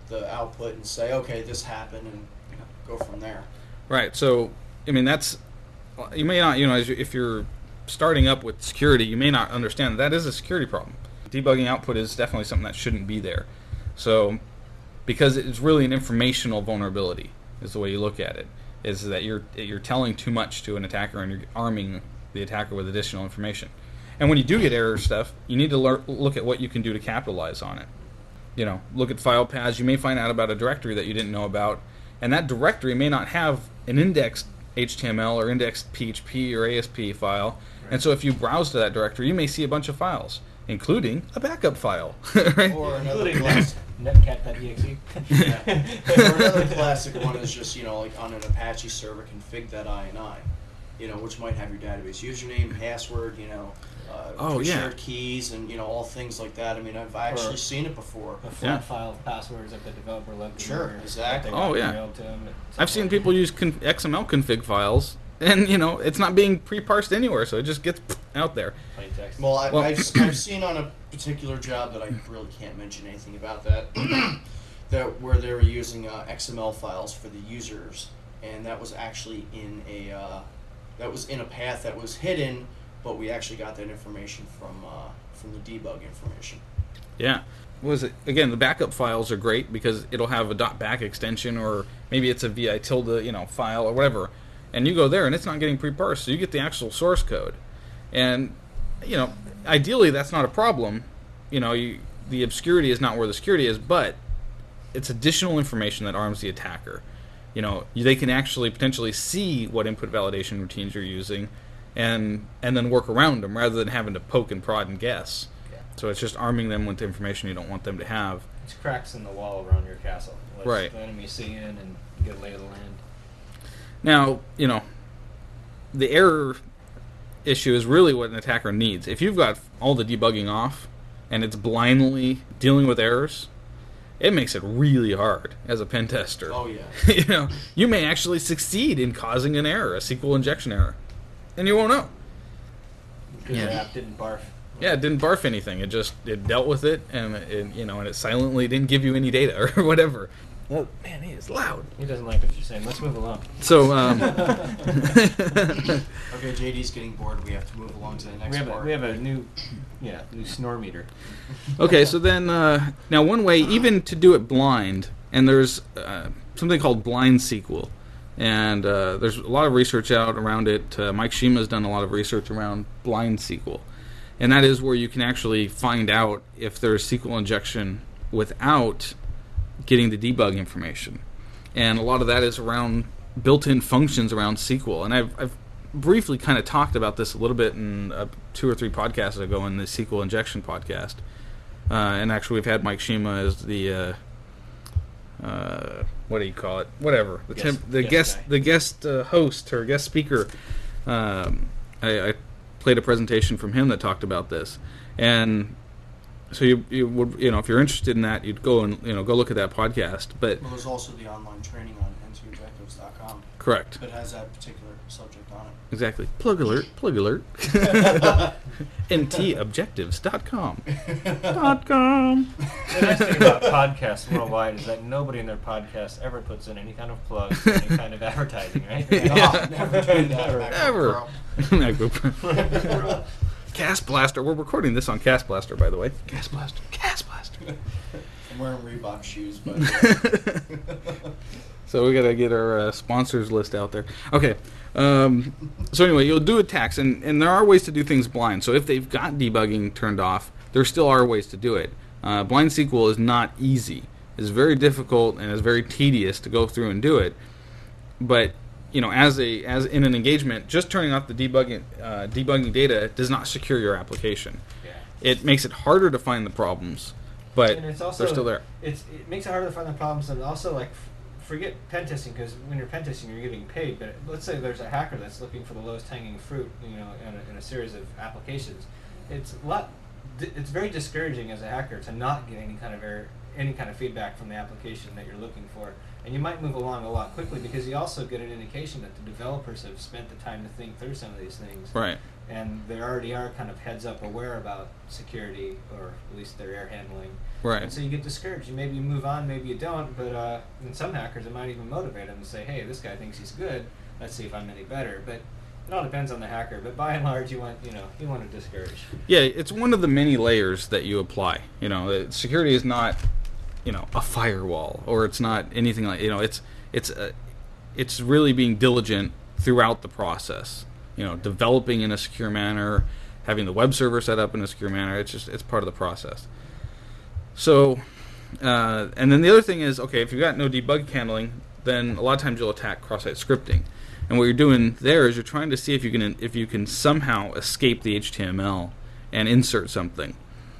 the output and say, okay, this happened, and go from there. Right. So, I mean, that's you may not, you know, as you, if you're starting up with security, you may not understand that, that is a security problem. Debugging output is definitely something that shouldn't be there. So, because it's really an informational vulnerability, is the way you look at it. Is that you're you're telling too much to an attacker and you're arming the attacker with additional information. And when you do get error stuff, you need to lear- look at what you can do to capitalize on it. You know, look at file paths. You may find out about a directory that you didn't know about, and that directory may not have an indexed H T M L or indexed P H P or A S P file. Right. And so if you browse to that directory, you may see a bunch of files, including a backup file. Right? Or another classic netcat dot E X E. Or another classic one is just, you know, like on an Apache server, config dot I N I, you know, which might have your database username, password, you know, uh, oh, yeah. shared keys, and, you know, all things like that. I mean, I've actually or seen it before. A flat Yeah. file of passwords that the developer left. Sure, in exactly. Oh, yeah. To them I've seen people use con- X M L config files, and, you know, it's not being pre-parsed anywhere, so it just gets out there. Plain text. Well, I, Well- I've, I've seen on a particular job that I really can't mention anything about that, that where they were using uh, X M L files for the users, and that was actually in a uh, that was in a path that was hidden, but we actually got that information from uh, from the debug information. Yeah. What was it? Again, the backup files are great because it'll have a .back extension, or maybe it's a vi tilde, you know, file or whatever, and you go there and it's not getting pre-parsed, so you get the actual source code. And, you know, ideally that's not a problem. You know, you, the obscurity is not where the security is, but it's additional information that arms the attacker. You know, they can actually potentially see what input validation routines you're using, and and then work around them rather than having to poke and prod and guess. Yeah. So it's just arming them with information you don't want them to have. It's cracks in the wall around your castle. Let Right. the enemy see in and get a lay of the land. Now, you know, the error issue is really what an attacker needs. If you've got all the debugging off and it's blindly dealing with errors, it makes it really hard as a pen tester. Oh yeah. You know, you may actually succeed in causing an error, a S Q L injection error, and you won't know. Because Yeah. the app didn't barf. Yeah, it didn't barf anything. It just it dealt with it, and it, you know, and it silently didn't give you any data or whatever. Oh man, he is loud. He doesn't like what you're saying. Let's move along. So, um, Okay, J D's getting bored. We have to move along to the next We have, a, part. we have a new, yeah, new snore meter. okay, so then uh, now one way, even to do it blind, and there's uh, something called blind S Q L, and uh, there's a lot of research out around it. Uh, Mike Shima's done a lot of research around blind S Q L, and that is where you can actually find out if there's S Q L injection without getting the debug information. And a lot of that is around built-in functions around S Q L. And I've, I've briefly kind of talked about this a little bit in uh, two or three podcasts ago in the S Q L injection podcast. Uh, and actually, we've had Mike Shima as the uh, uh, what do you call it? Whatever the Guest- temp, the guest guest guy. the guest uh, host or guest speaker. Um, I, I played a presentation from him that talked about this, and so you you would you know if you're interested in that, you'd go and you know go look at that podcast. But Well, there's also the online training on N T objectives dot com correct, that has that particular subject on it. exactly. Plug alert, plug alert. N T objectives dot com. Dot com. The nice thing about podcasts worldwide is that nobody in their podcast ever puts in any kind of plugs, any kind of advertising, right? Yeah. Never do that. Ever. Pro. Cast Blaster. We're recording this on Cast Blaster, by the way. Cast Blaster. Cast Blaster. I'm wearing Reebok shoes, but So we gotta get our uh, sponsors list out there. Okay. Um, so anyway, you'll do attacks, and, and there are ways to do things blind. So if they've got debugging turned off, there still are ways to do it. Uh, blind S Q L is not easy. It's very difficult and it's very tedious to go through and do it. But you know, as a as in an engagement, just turning off the debugging uh, debugging data does not secure your application. Yeah. It makes it harder to find the problems, but And it's also, they're still there. It's, it makes it harder to find the problems, and also like f- forget pen testing, because when you're pen testing, you're getting paid. But let's say there's a hacker that's looking for the lowest hanging fruit, you know, in a, in a series of applications. It's a lot. It's very discouraging as a hacker to not get any kind of error any kind of feedback from the application that you're looking for. And you might move along a lot quickly because you also get an indication that the developers have spent the time to think through some of these things. Right. And they already are kind of heads up aware about security, or at least their air handling. Right. And so you get discouraged. You maybe you move on, maybe you don't. But uh, in some hackers, it might even motivate them to say, "Hey, this guy thinks he's good. Let's see if I'm any better." But it all depends on the hacker. But by and large, you want you know you want to discourage. Yeah, it's one of the many layers that you apply. You know, uh, security is not, you know, a firewall, or it's not anything like, you know, it's it's uh, it's really being diligent throughout the process. You know, developing in a secure manner, having the web server set up in a secure manner. It's just it's part of the process. So, uh, and then the other thing is, okay, if you've got no debug handling, then a lot of times you'll attack cross-site scripting. And what you're doing there is you're trying to see if you can if you can somehow escape the H T M L and insert something.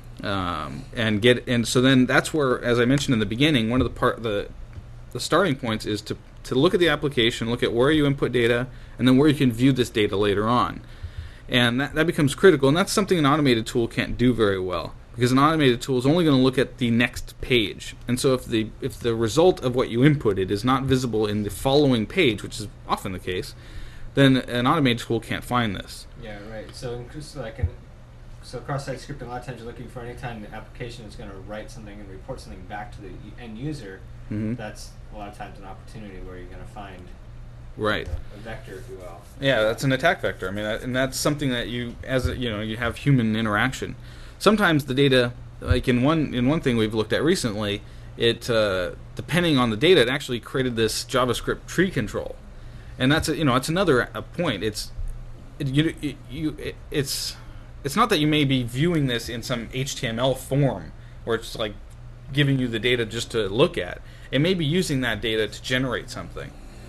Um, and get and so then that's where, as I mentioned in the beginning, one of the part the the starting points is to to look at the application, look at where you input data, and then where you can view this data later on. And that, that becomes critical, and that's something an automated tool can't do very well, because an automated tool is only going to look at the next page. And so if the if the result of what you inputted is not visible in the following page, which is often the case, then an automated tool can't find this. Yeah, right. So in, like in, so cross-site scripting, a lot of times you're looking for any time the application is going to write something and report something back to the end user. Mm-hmm. That's a lot of times an opportunity where you're going to find right. a, a vector, if you will. Yeah, that's an attack vector. I mean, that, and that's something that you, as a, you know, you have human interaction. Sometimes the data, like in one in one thing we've looked at recently, it uh, depending on the data, it actually created this JavaScript tree control, and that's a, you know, it's another a point. It's it, you it, you it, it's it's not that you may be viewing this in some H T M L form where it's like giving you the data just to look at. It may be using that data to generate something.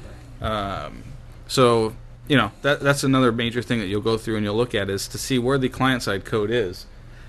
Um, so you know that that's another major thing that you'll go through and you'll look at is to see where the client-side code is.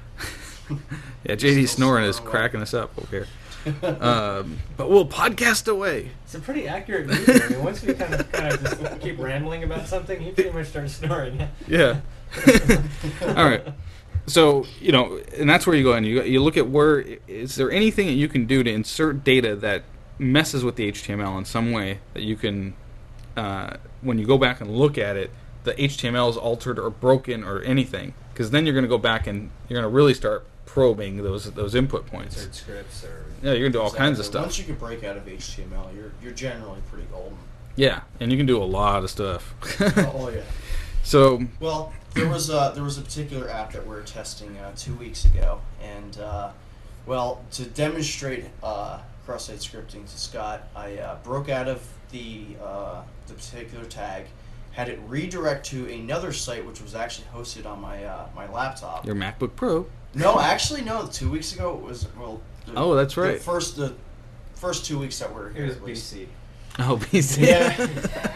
Yeah, J D snoring is cracking us up over here. Um, but we'll podcast away. It's a pretty accurate movie. I mean, once we kind of kind of just keep rambling about something, he pretty much starts snoring. Yeah. All right. So you know, and that's where you go and you you look at where is there anything that you can do to insert data that messes with the H T M L in some way that you can, uh, when you go back and look at it, the H T M L is altered or broken or anything, because then you're going to go back and you're going to really start probing those those input points. Insert scripts or yeah, you're going to do all Exactly. kinds of stuff. Once you can break out of H T M L, you're you're generally pretty golden. Yeah, and you can do a lot of stuff. Oh yeah. So Well, there was a, there was a particular app that we were testing uh, two weeks ago, and uh, well, to demonstrate uh, cross-site scripting to Scott, I uh, broke out of the uh, the particular tag, had it redirect to another site which was actually hosted on my uh, my laptop. your MacBook Pro. No, actually, no. Two weeks ago it was well. The, Oh, that's right. The first the first two weeks that we were here. it was it B C. Oh, B C. Yeah.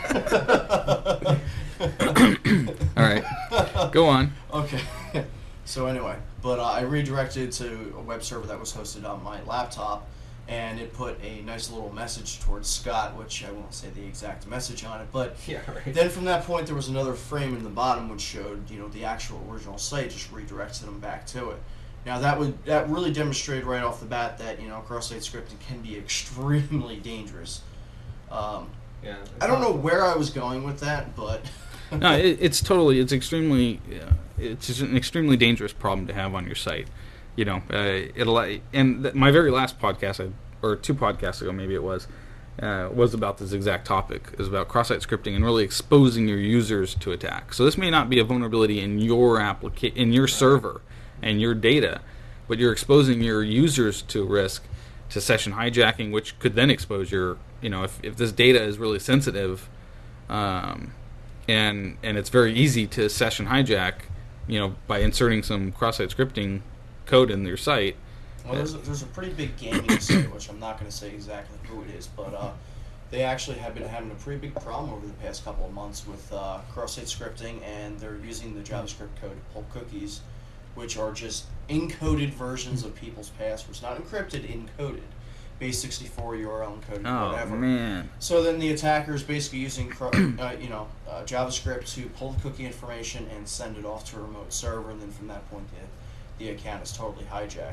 All right, go on. Okay. So anyway, but uh, I redirected to a web server that was hosted on my laptop, and it put a nice little message towards Scott, which I won't say the exact message on it, but Yeah, right. then from that point there was another frame in the bottom which showed, you know, the actual original site, just redirected them back to it. Now that would that really demonstrated right off the bat that, you know, cross-site scripting can be extremely dangerous. Um, Yeah, I don't know where I was going with that, but No, it, it's totally, it's extremely, uh, it's just an extremely dangerous problem to have on your site. You know, uh, it'll, and th- my very last podcast, I, or two podcasts ago, maybe it was, uh, was about this exact topic. It was about cross-site scripting and really exposing your users to attack. So this may not be a vulnerability in your applica- in your server and your data, but you're exposing your users to risk, to session hijacking, which could then expose your, you know, if, if this data is really sensitive, um, and and it's very easy to session hijack, you know, by inserting some cross-site scripting code in your site. well, there's a, there's a pretty big gaming site, which I'm not going to say exactly who it is, but uh, they actually have been having a pretty big problem over the past couple of months with uh, cross-site scripting, and they're using the JavaScript code to pull cookies, which are just encoded versions of people's passwords, not encrypted, encoded. base sixty-four U R L encoded, Oh whatever. man! So then the attacker is basically using cro- uh, you know uh, JavaScript to pull the cookie information and send it off to a remote server, and then from that point the the account is totally hijacked.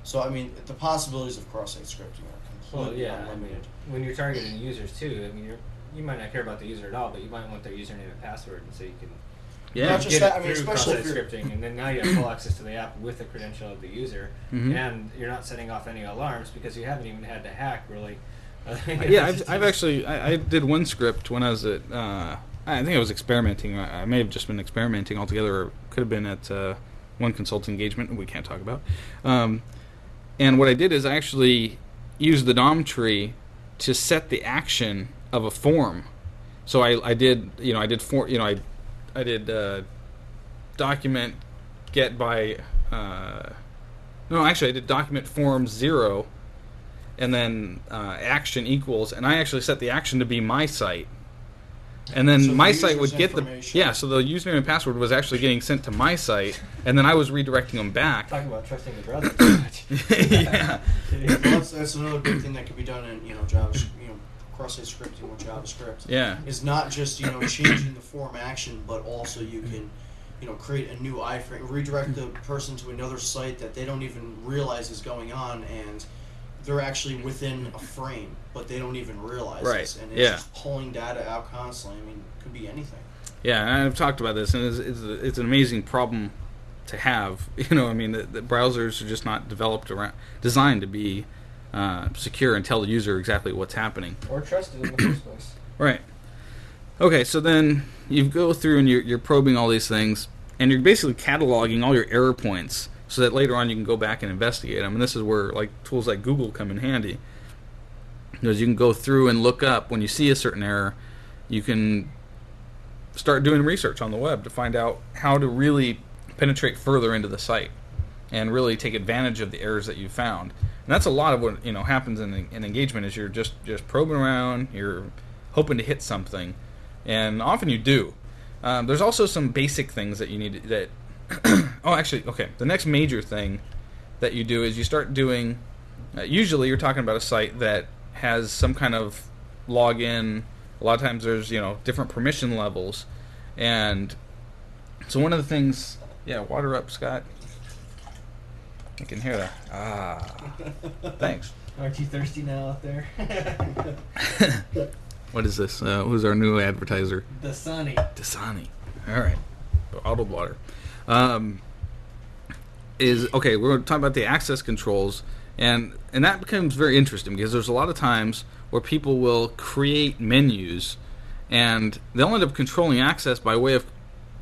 So I mean, the possibilities of cross-site scripting are Well, completely yeah, I mean, unlimited. when you're targeting users too, I mean, you're, you might not care about the user at all, but you might want their username and password, and so you can Yeah. Not just get that, it I mean, through especially if cross-site you're- scripting, and then now you have full access to the app with the credential of the user, Mhm. and you're not setting off any alarms because you haven't even had to hack really. Yeah, I've, I've actually I, I did one script when I was at uh, I think I was experimenting. I, I may have just been experimenting altogether, or could have been at uh, one consulting engagement we can't talk about. Um, and what I did is I actually used the D O M tree to set the action of a form. So I, I did you know I did for you know I I did uh, document get by uh, no actually I did document form zero. And then uh, action equals, and I actually set the action to be my site, and then So the my site would user's get the information- yeah. So the username and password was actually getting sent to my site, and then I was redirecting them back. Talking about trusting the browser too much. Yeah, Well, that's, that's another big thing that could be done in you know JavaScript, you know cross-site scripting with JavaScript. yeah, Is not just you know changing the form action, but also you can you know create a new iframe, redirect the person to another site that they don't even realize is going on, and they're actually within a frame, but they don't even realize Right, this, and it's yeah. just pulling data out constantly. I mean, it could be anything. yeah. And I've talked about this, and it's it's, a, it's an amazing problem to have. You know, I mean, the, the browsers are just not developed around, designed to be uh, secure and tell the user exactly what's happening. Or trusted in the first place. Right. Okay, so then you go through and you're, you're probing all these things, and you're basically cataloging all your error points so that later on you can go back and investigate them. And this is where like tools like Google come in handy, because you can go through and look up when you see a certain error. You can start doing research on the web to find out how to really penetrate further into the site and really take advantage of the errors that you found. And that's a lot of what you know happens in, in engagement. Is you're just just probing around, you're hoping to hit something, and often you do. Um, there's also some basic things that you need to, that. oh, actually, okay. The next major thing that you do is you start doing. Uh, usually, you're talking about a site that has some kind of login. A lot of times, there's you know different permission levels, and so one of the things. Yeah, water up, Scott. I can hear that. Ah, thanks. Aren't you thirsty now out there? What is this? Uh, who's our new advertiser? The Sunny. Dasani. All right. Bottled water. Um, is okay. We're going to talk about the access controls, and and that becomes very interesting because there's a lot of times where people will create menus, and they'll end up controlling access by way of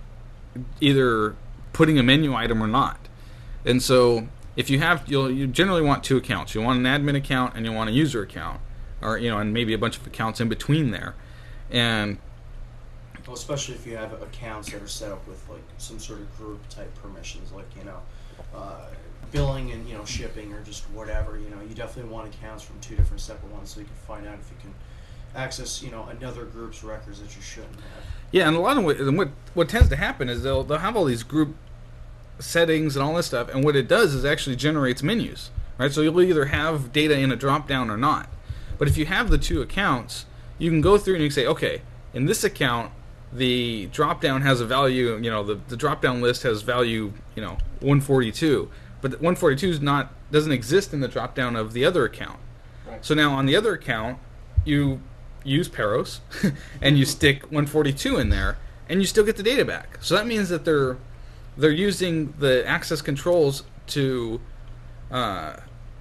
either putting a menu item or not. And so, if you have, you'll you generally want two accounts. You want an admin account and you want a user account, or you know, and maybe a bunch of accounts in between there, and Well, especially if you have accounts that are set up with like some sort of group type permissions, like you know, uh, billing and you know shipping or just whatever. You know, you definitely want accounts from two different separate ones so you can find out if you can access you know another group's records that you shouldn't have. yeah, and a lot of what what, what tends to happen is they'll they'll have all these group settings and all this stuff, and what it does is actually generates menus, right? So you'll either have data in a drop down or not. But if you have the two accounts, you can go through and you can say, okay, in this account, the drop down has a value, you know, the, the drop down list has value, you know, one forty-two, but one forty-two is not doesn't exist in the drop down of the other account. Right. So now on the other account, you use Peros and you stick one forty-two in there, and you still get the data back. So that means that they're they're using the access controls to uh,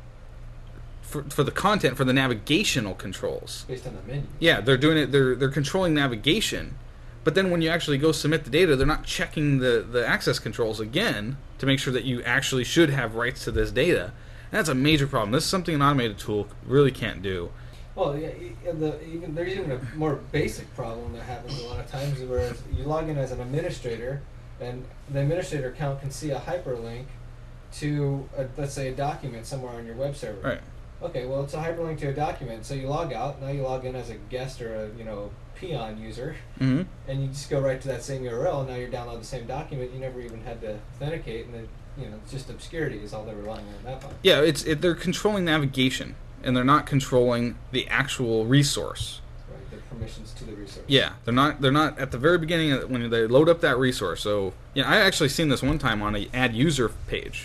for for the content, for the navigational controls. Based on the menu. Yeah, they're doing it. They're they're controlling navigation, but then when you actually go submit the data, they're not checking the the access controls again to make sure that you actually should have rights to this data. And that's a major problem. This is something an automated tool really can't do. Well, yeah, e- and the, even there's even a more basic problem that happens a lot of times, where you log in as an administrator, and the administrator account can see a hyperlink to, a, let's say, a document somewhere on your web server. Right. Okay, well, it's a hyperlink to a document, so you log out. Now you log in as a guest or a you know peon user, Mm-hmm. and you just go right to that same U R L. Now you're downloading the same document. You never even had to authenticate, and then you know it's just obscurity is all they're relying on at that point. Yeah, it's it, they're controlling navigation, and they're not controlling the actual resource. Right, the permissions to the resource. Yeah, they're not. They're not at the very beginning of- when they load up that resource. So, yeah, I actually seen this one time on a add user page,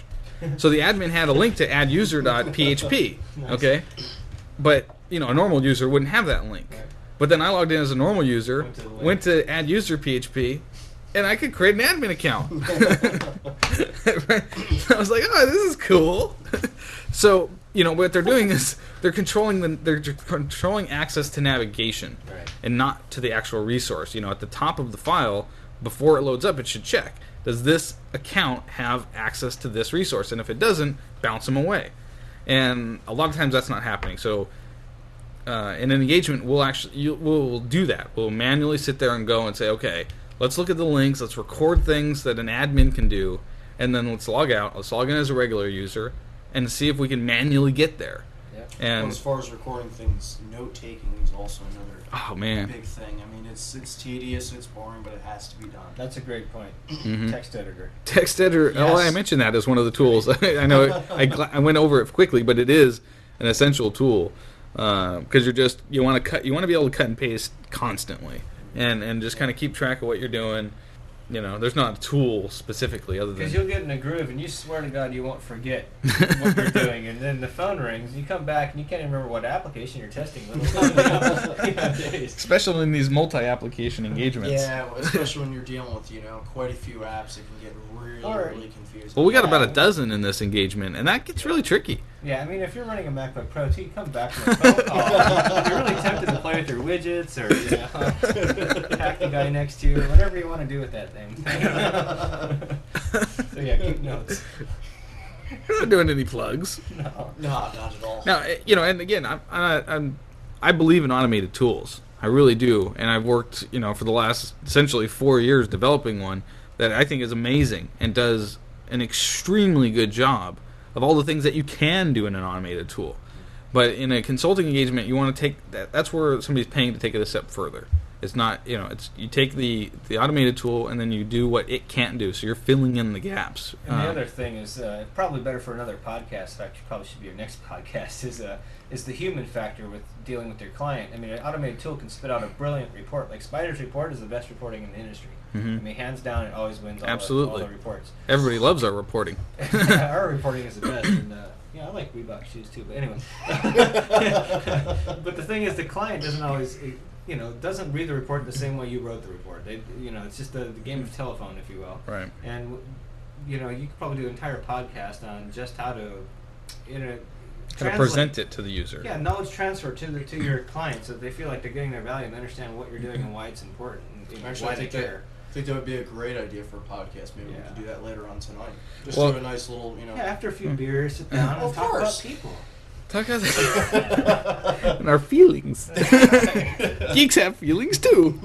So the admin had a link to add user dot P H P. Nice. Okay, but you know a normal user wouldn't have that link. Right. But then I logged in as a normal user, Went to the link. went to add user P H P, and I could create an admin account. Right? I was like, oh, this is cool. So you know what they're doing is they're controlling the they're controlling access to navigation, Right. and not to the actual resource. You know, at the top of the file before it loads up, it should check: does this account have access to this resource? And if it doesn't, bounce them away. And a lot of times that's not happening. So uh, in an engagement, we'll actually you, we'll do that. We'll manually sit there and go and say, okay, let's look at the links. Let's record things that an admin can do, and then let's log out. Let's log in as a regular user and see if we can manually get there. Yep. And Well, as far as recording things, note taking is also another oh man, big thing. I mean, it's it's tedious, it's boring, but it has to be done. That's a great point. Mhm. Text editor. text editor. Oh, I Yes. mentioned that as one of the tools. I know it, I gla- I went over it quickly, but it is an essential tool because you're just you want to cut. You want to be able to cut and paste constantly, and and just kind of keep track of what you're doing. You know, there's not a tool specifically other than Because you'll get in a groove, and you swear to God you won't forget what you're doing. And then the phone rings, and you come back, and you can't even remember what application you're testing. especially in these multi-application engagements. Yeah, well, especially when you're dealing with you know quite a few apps, it can get really Or- really confusing. Well, we got about a dozen in this engagement, and that gets really tricky. Yeah, I mean, if you're running a MacBook Pro, too, you come back from a phone call. You're really tempted to play with your widgets or you know, hack the guy next to you or whatever you want to do with that thing. So yeah, keep notes. We're not doing any plugs. No. No, not at all. Now, eh, you know, and again, I'm, I, I'm, I believe in automated tools. I really do, and I've worked, you know, for the last essentially four years developing one that I think is amazing and does an extremely good job of all the things that you can do in an automated tool. But in a consulting engagement, you want to take that. That's where somebody's paying to take it a step further. It's not, you know, it's you take the the automated tool and then you do what it can't do. So you're filling in the gaps. And the Uh, other thing is uh, probably better for another podcast. In fact, probably should be your next podcast. Is uh, is the human factor with dealing with your client. I mean, an automated tool can spit out a brilliant report. Like Spider's report is the best reporting in the industry. Mhm. I mean, hands down, it always wins all, Absolutely. The, all the reports. Everybody loves our reporting. Our reporting is the best. And, uh, yeah, I like Reebok shoes too. But anyway, but the thing is, the client doesn't always, you know, doesn't read the report the same way you wrote the report. They, you know, it's just the, the game of telephone, if you will. Right. And you know, you could probably do an entire podcast on just how to, you know, How to present it to the user. Yeah, knowledge transfer to the to your clients so that they feel like they're getting their value and they understand what you're doing and why it's important and you know, Actually, why I they think that, care. I think that would be a great idea for a podcast. Maybe Yeah. we could do that later on tonight. Just Well- do a nice little, you know. Yeah, after a few beers, sit down and Of talk course. about people. Talk about and our feelings. Geeks have feelings too.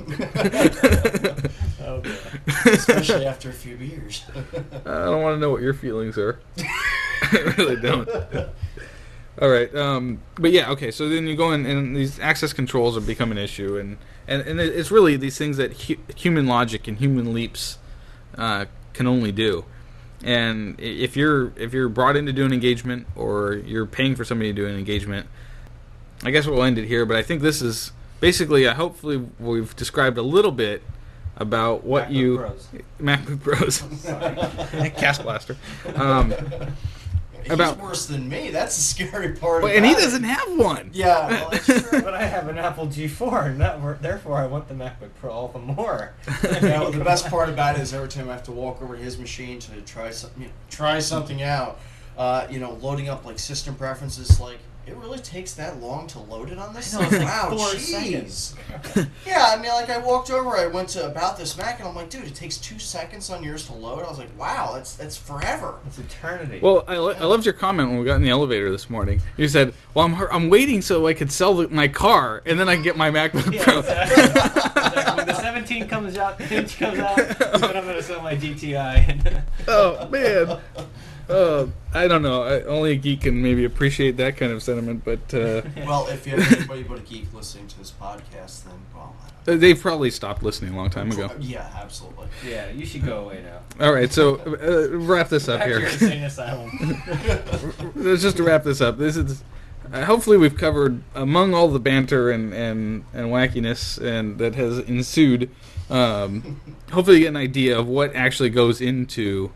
Oh, boy. Especially after a few beers. I don't want to know what your feelings are. I really don't. All right, um, but yeah, okay. So then you go in, and these access controls have become an issue, and, and, and it's really these things that hu- human logic and human leaps uh, can only do. And i- if you're if you're brought in to do an engagement, or you're paying for somebody to do an engagement, I guess we'll end it here. But I think this is basically, uh, hopefully, we've described a little bit about what MacBook you Pros. MacBook Pros, Cast Blaster. Um, He's About- worse than me. That's the scary part. Well, and he about it. doesn't have one. Yeah, well, that's true. But I have an Apple G four, and that, therefore I want the MacBook Pro all the more. Yeah, well, the best part about it is every time I have to walk over to his machine to try something, you know, try something out, uh, you know, loading up like system preferences, like it really takes that long to load it on this. I know, it's thing? like Wow, four jeez. seconds. Yeah, I mean, like I walked over, I went to about this Mac, and I'm like, dude, it takes two seconds on yours to load. I was like, wow, that's that's forever. It's eternity. Well, I, lo- I loved your comment when we got in the elevator this morning. You said, "Well, I'm hur- I'm waiting so I could sell the, my car, and then I can get my MacBook Yeah, Pro." exactly. When the seventeen comes out, the inch comes out, then I'm going to sell my G T I. Oh man. Oh, I don't know. I, only a geek can maybe appreciate that kind of sentiment, but uh, Well, if you have anybody but a geek listening to this podcast, then well, I they've probably stopped listening a long time ago. don't yeah, absolutely. Yeah, you should go away now. All right, so uh, wrap this up Back to here. your insane asylum. Let's just to wrap this up. This is uh, hopefully we've covered among all the banter and, and, and wackiness and that has ensued. Um, hopefully, you get an idea of what actually goes into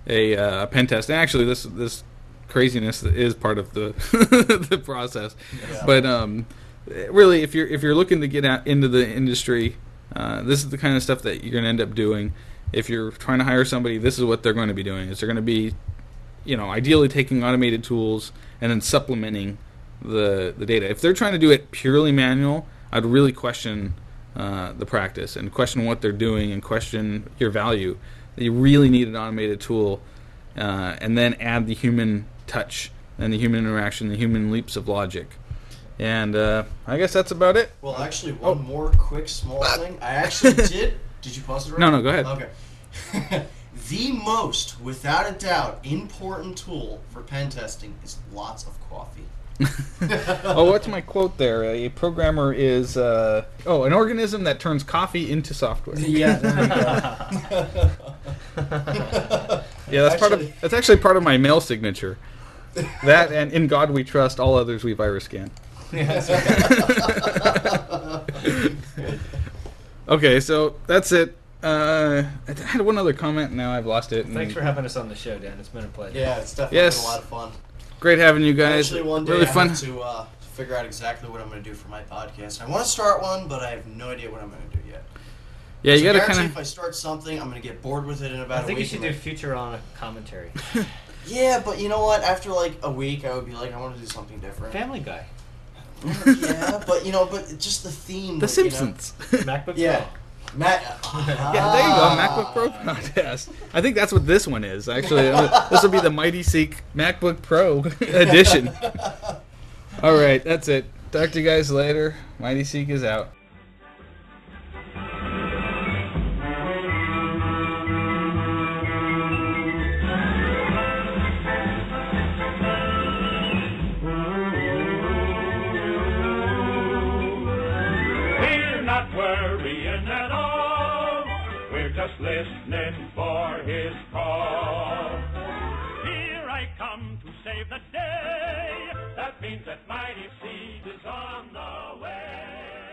a, uh, a pen test. And actually, this this craziness is part of the the process. Yeah. But um, really, if you're if you're looking to get out into the industry, uh, this is the kind of stuff that you're going to end up doing. If you're trying to hire somebody, this is what they're going to be doing. Is they're going to be, you know, ideally taking automated tools and then supplementing the the data. If they're trying to do it purely manual, I'd really question uh, the practice and question what they're doing and question your value. You really need an automated tool, uh, and then add the human touch and the human interaction, the human leaps of logic. And uh, I guess that's about it. Well, actually, one oh. more quick small thing. I actually did. Did you pause it right? No, no, go ahead. Okay. The most, without a doubt, important tool for pen testing is lots of coffee. Oh, what's my quote there? A programmer is, uh, oh, an organism that turns coffee into software. Yeah, there we go. Yeah, that's actually, part of that's actually part of my mail signature. That and In God We Trust, all others we virus scan. Yes. Okay, so that's it. Uh, I had one other comment. Now I've lost it. Thanks for having us on the show, Dan. It's been a pleasure. Yeah, it's definitely yes. been a lot of fun. Great having you guys. Actually, one day really I fun. have to uh, figure out exactly what I'm going to do for my podcast. I want to start one, but I have no idea what I'm going to do yet. Yeah, you so got to guarantee kind if I start something, I'm going to get bored with it in about I think a you week. should do future on a commentary. Yeah, but you know what? After like a week, I would be like, I want to do something different. Family Guy. Yeah, but you know, but just the theme. The like, Simpsons. You know, MacBook Yeah. Pro. Matt. Yeah, there you go, MacBook Pro contest. I think that's what this one is. Actually, this will be the Mighty Seek MacBook Pro edition. All right, that's it. Talk to you guys later. Mighty Seek is out. We're not worrying at all. We're just listening for his call. Here I come to save the day. That means that Mighty Seed is on the way.